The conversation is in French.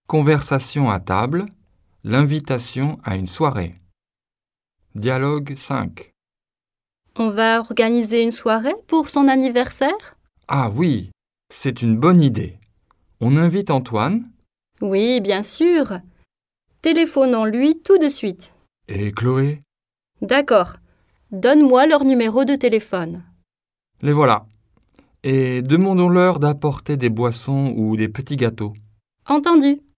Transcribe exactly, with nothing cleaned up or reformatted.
Conversation à table, l'invitation à une soirée. Dialogue cinq. On va organiser une soirée pour son anniversaire? Ah oui, c'est une bonne idée. On invite Antoine Oui, bien sûr. Téléphonons-lui tout de suite. et Chloé. D'accord. Donne-moi leur numéro de téléphone. Les voilà. Et demandons-leur d'apporter des boissons ou des petits gâteaux. Entendu.